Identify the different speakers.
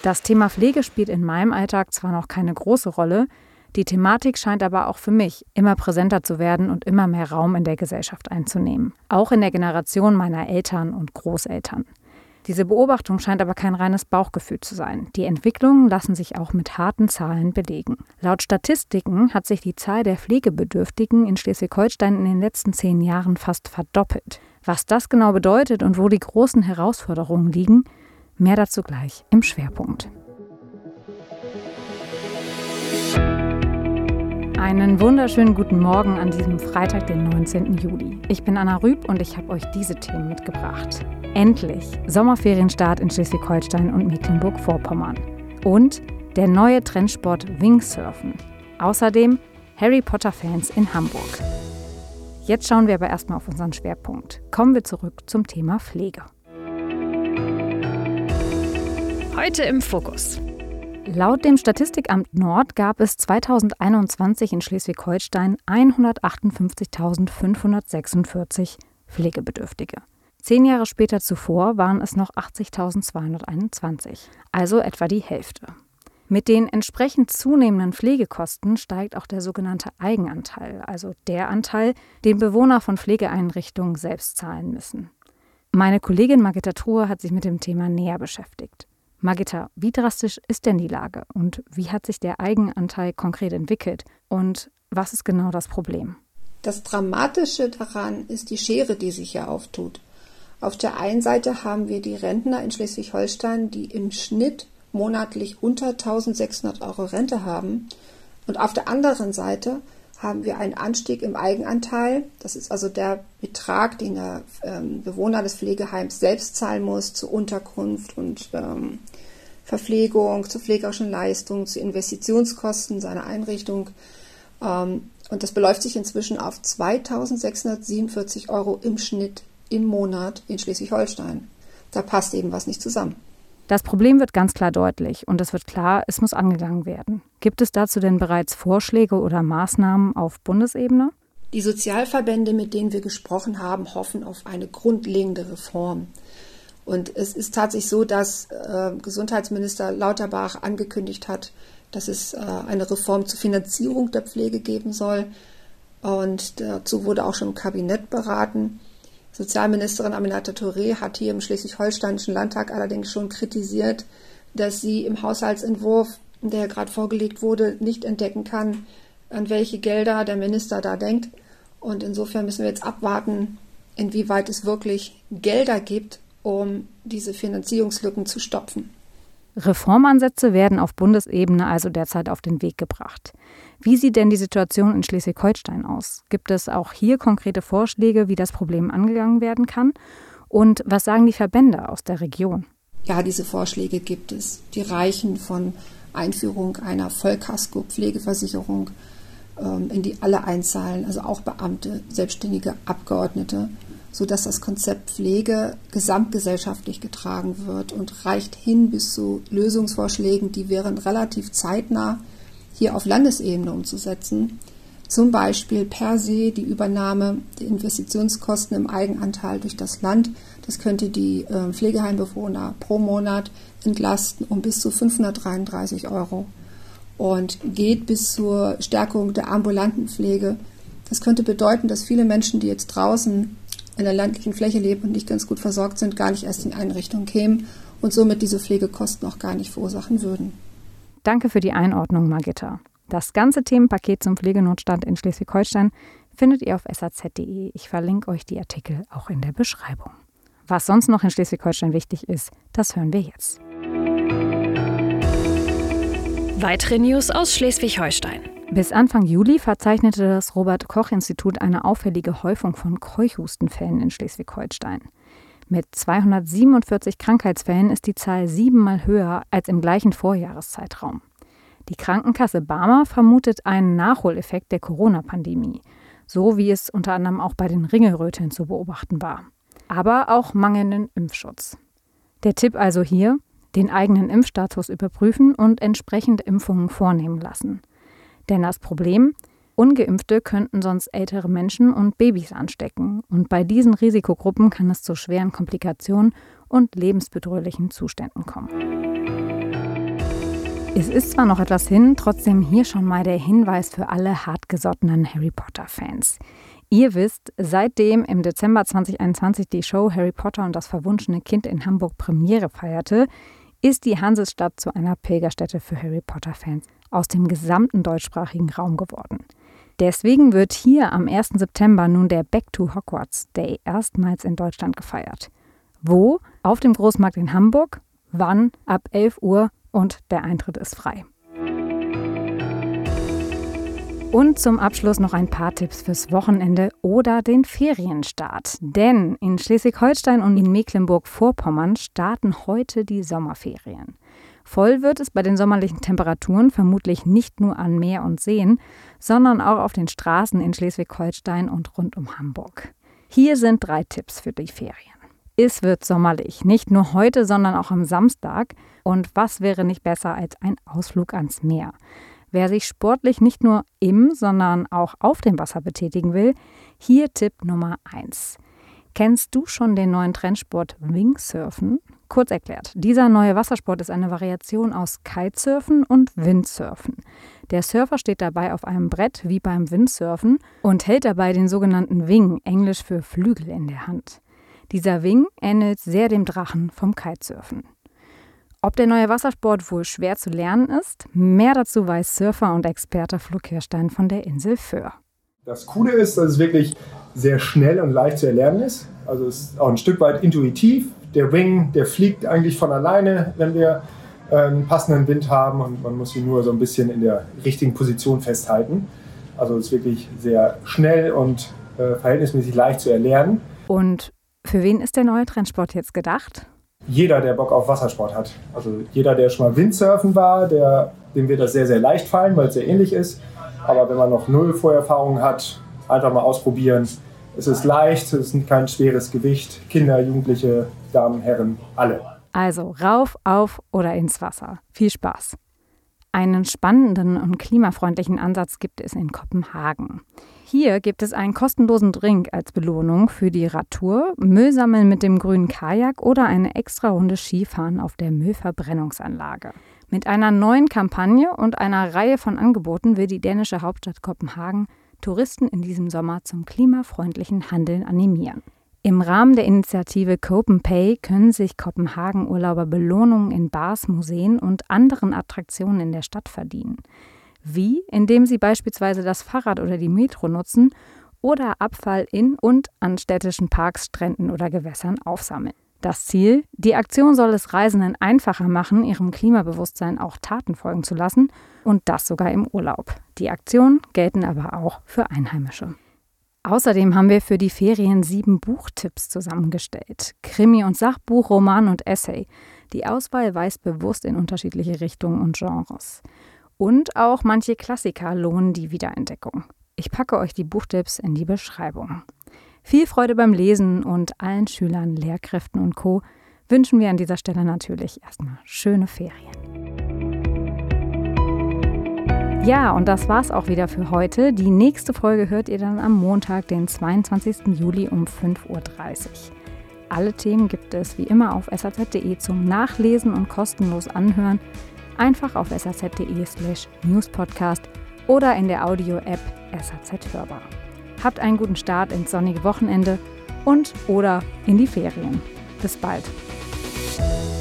Speaker 1: Das Thema Pflege spielt in meinem Alltag zwar noch keine große Rolle, die Thematik scheint aber auch für mich immer präsenter zu werden und immer mehr Raum in der Gesellschaft einzunehmen. Auch in der Generation meiner Eltern und Großeltern. Diese Beobachtung scheint aber kein reines Bauchgefühl zu sein. Die Entwicklungen lassen sich auch mit harten Zahlen belegen. Laut Statistiken hat sich die Zahl der Pflegebedürftigen in Schleswig-Holstein in den letzten 10 Jahren fast verdoppelt. Was das genau bedeutet und wo die großen Herausforderungen liegen, mehr dazu gleich im Schwerpunkt. Einen wunderschönen guten Morgen an diesem Freitag, den 19. Juli. Ich bin Anna Rüb und ich habe euch diese Themen mitgebracht. Endlich Sommerferienstart in Schleswig-Holstein und Mecklenburg-Vorpommern. Und der neue Trendsport Wingsurfen. Außerdem Harry Potter-Fans in Hamburg. Jetzt schauen wir aber erstmal auf unseren Schwerpunkt. Kommen wir zurück zum Thema Pflege.
Speaker 2: Heute im Fokus.
Speaker 1: Laut dem Statistikamt Nord gab es 2021 in Schleswig-Holstein 158.546 Pflegebedürftige. 10 Jahre später zuvor waren es noch 80.221, also etwa die Hälfte. Mit den entsprechend zunehmenden Pflegekosten steigt auch der sogenannte Eigenanteil, also der Anteil, den Bewohner von Pflegeeinrichtungen selbst zahlen müssen. Meine Kollegin Margitta Truhe hat sich mit dem Thema näher beschäftigt. Margitta, wie drastisch ist denn die Lage und wie hat sich der Eigenanteil konkret entwickelt und was ist genau das Problem?
Speaker 3: Das Dramatische daran ist die Schere, die sich hier auftut. Auf der einen Seite haben wir die Rentner in Schleswig-Holstein, die im Schnitt monatlich unter 1.600 € Rente haben. Und auf der anderen Seite haben wir einen Anstieg im Eigenanteil. Das ist also der Betrag, den der Bewohner des Pflegeheims selbst zahlen muss zur Unterkunft und Verpflegung, zur pflegerischen Leistung, zu Investitionskosten seiner Einrichtung. Und das beläuft sich inzwischen auf 2.647 € im Schnitt im Monat in Schleswig-Holstein. Da passt eben was nicht zusammen.
Speaker 1: Das Problem wird ganz klar deutlich und es wird klar, es muss angegangen werden. Gibt es dazu denn bereits Vorschläge oder Maßnahmen auf Bundesebene?
Speaker 3: Die Sozialverbände, mit denen wir gesprochen haben, hoffen auf eine grundlegende Reform. Und es ist tatsächlich so, dass Gesundheitsminister Lauterbach angekündigt hat, dass es eine Reform zur Finanzierung der Pflege geben soll. Und dazu wurde auch schon im Kabinett beraten. Sozialministerin Aminata Touré hat hier im Schleswig-Holsteinischen Landtag allerdings schon kritisiert, dass sie im Haushaltsentwurf, der gerade vorgelegt wurde, nicht entdecken kann, an welche Gelder der Minister da denkt. Und insofern müssen wir jetzt abwarten, inwieweit es wirklich Gelder gibt, um diese Finanzierungslücken zu stopfen.
Speaker 1: Reformansätze werden auf Bundesebene also derzeit auf den Weg gebracht. Wie sieht denn die Situation in Schleswig-Holstein aus? Gibt es auch hier konkrete Vorschläge, wie das Problem angegangen werden kann? Und was sagen die Verbände aus der Region?
Speaker 3: Ja, diese Vorschläge gibt es. Die reichen von Einführung einer Vollkasko-Pflegeversicherung, in die alle einzahlen, also auch Beamte, selbstständige Abgeordnete, sodass das Konzept Pflege gesamtgesellschaftlich getragen wird und reicht hin bis zu Lösungsvorschlägen, die wären relativ zeitnah hier auf Landesebene umzusetzen. Zum Beispiel per se die Übernahme der Investitionskosten im Eigenanteil durch das Land. Das könnte die Pflegeheimbewohner pro Monat entlasten um bis zu 533 € und geht bis zur Stärkung der ambulanten Pflege. Das könnte bedeuten, dass viele Menschen, die jetzt draußen in der ländlichen Fläche leben und nicht ganz gut versorgt sind, gar nicht erst in Einrichtungen kämen und somit diese Pflegekosten auch gar nicht verursachen würden.
Speaker 1: Danke für die Einordnung, Margitta. Das ganze Themenpaket zum Pflegenotstand in Schleswig-Holstein findet ihr auf saz.de. Ich verlinke euch die Artikel auch in der Beschreibung. Was sonst noch in Schleswig-Holstein wichtig ist, das hören wir jetzt.
Speaker 2: Weitere News aus Schleswig-Holstein.
Speaker 1: Bis Anfang Juli verzeichnete das Robert-Koch-Institut eine auffällige Häufung von Keuchhustenfällen in Schleswig-Holstein. Mit 247 Krankheitsfällen ist die Zahl 7-mal höher als im gleichen Vorjahreszeitraum. Die Krankenkasse Barmer vermutet einen Nachholeffekt der Corona-Pandemie, so wie es unter anderem auch bei den Ringelröteln zu beobachten war. Aber auch mangelnden Impfschutz. Der Tipp also hier, den eigenen Impfstatus überprüfen und entsprechende Impfungen vornehmen lassen. Denn das Problem, Ungeimpfte könnten sonst ältere Menschen und Babys anstecken. Und bei diesen Risikogruppen kann es zu schweren Komplikationen und lebensbedrohlichen Zuständen kommen. Es ist zwar noch etwas hin, trotzdem hier schon mal der Hinweis für alle hartgesottenen Harry Potter-Fans. Ihr wisst, seitdem im Dezember 2021 die Show Harry Potter und das verwunschene Kind in Hamburg Premiere feierte, ist die Hansestadt zu einer Pilgerstätte für Harry Potter-Fans aus dem gesamten deutschsprachigen Raum geworden. Deswegen wird hier am 1. September nun der Back to Hogwarts Day erstmals in Deutschland gefeiert. Wo? Auf dem Großmarkt in Hamburg. Wann? Ab 11 Uhr und der Eintritt ist frei. Und zum Abschluss noch ein paar Tipps fürs Wochenende oder den Ferienstart. Denn in Schleswig-Holstein und in Mecklenburg-Vorpommern starten heute die Sommerferien. Voll wird es bei den sommerlichen Temperaturen vermutlich nicht nur an Meer und Seen, sondern auch auf den Straßen in Schleswig-Holstein und rund um Hamburg. Hier sind 3 Tipps für die Ferien. Es wird sommerlich, nicht nur heute, sondern auch am Samstag. Und was wäre nicht besser als ein Ausflug ans Meer? Wer sich sportlich nicht nur im, sondern auch auf dem Wasser betätigen will, hier Tipp Nummer 1. Kennst du schon den neuen Trendsport Wingsurfen? Kurz erklärt, dieser neue Wassersport ist eine Variation aus Kitesurfen und Windsurfen. Der Surfer steht dabei auf einem Brett wie beim Windsurfen und hält dabei den sogenannten Wing, englisch für Flügel, in der Hand. Dieser Wing ähnelt sehr dem Drachen vom Kitesurfen. Ob der neue Wassersport wohl schwer zu lernen ist? Mehr dazu weiß Surfer und Experte Flo Kirstein von der Insel Föhr.
Speaker 4: Das Coole ist, dass es wirklich sehr schnell und leicht zu erlernen ist. Also es ist auch ein Stück weit intuitiv. Der Wing, der fliegt eigentlich von alleine, wenn wir einen passenden Wind haben und man muss ihn nur so ein bisschen in der richtigen Position festhalten. Also es ist wirklich sehr schnell und verhältnismäßig leicht zu erlernen.
Speaker 1: Und für wen ist der neue Trendsport jetzt gedacht?
Speaker 4: Jeder, der Bock auf Wassersport hat. Also jeder, der schon mal Windsurfen war, dem wird das sehr, sehr leicht fallen, weil es sehr ähnlich ist. Aber wenn man noch 0 Vorerfahrung hat, einfach mal ausprobieren. Es ist leicht, es ist kein schweres Gewicht. Kinder, Jugendliche, Damen, Herren, alle.
Speaker 1: Also rauf, auf oder ins Wasser. Viel Spaß. Einen spannenden und klimafreundlichen Ansatz gibt es in Kopenhagen. Hier gibt es einen kostenlosen Drink als Belohnung für die Radtour, Müllsammeln mit dem grünen Kajak oder eine extra Runde Skifahren auf der Müllverbrennungsanlage. Mit einer neuen Kampagne und einer Reihe von Angeboten will die dänische Hauptstadt Kopenhagen Touristen in diesem Sommer zum klimafreundlichen Handeln animieren. Im Rahmen der Initiative CopenPay können sich Kopenhagen-Urlauber Belohnungen in Bars, Museen und anderen Attraktionen in der Stadt verdienen. Wie? Indem sie beispielsweise das Fahrrad oder die Metro nutzen oder Abfall in und an städtischen Parks, Stränden oder Gewässern aufsammeln. Das Ziel? Die Aktion soll es Reisenden einfacher machen, ihrem Klimabewusstsein auch Taten folgen zu lassen und das sogar im Urlaub. Die Aktionen gelten aber auch für Einheimische. Außerdem haben wir für die Ferien 7 Buchtipps zusammengestellt. Krimi und Sachbuch, Roman und Essay. Die Auswahl weist bewusst in unterschiedliche Richtungen und Genres. Und auch manche Klassiker lohnen die Wiederentdeckung. Ich packe euch die Buchtipps in die Beschreibung. Viel Freude beim Lesen und allen Schülern, Lehrkräften und Co. wünschen wir an dieser Stelle natürlich erstmal schöne Ferien. Ja, und das war's auch wieder für heute. Die nächste Folge hört ihr dann am Montag, den 22. Juli um 5:30 Uhr. Alle Themen gibt es wie immer auf saz.de zum Nachlesen und kostenlos anhören. Einfach auf saz.de/newspodcast oder in der Audio-App SAZ Hörbar. Habt einen guten Start ins sonnige Wochenende und/oder in die Ferien. Bis bald.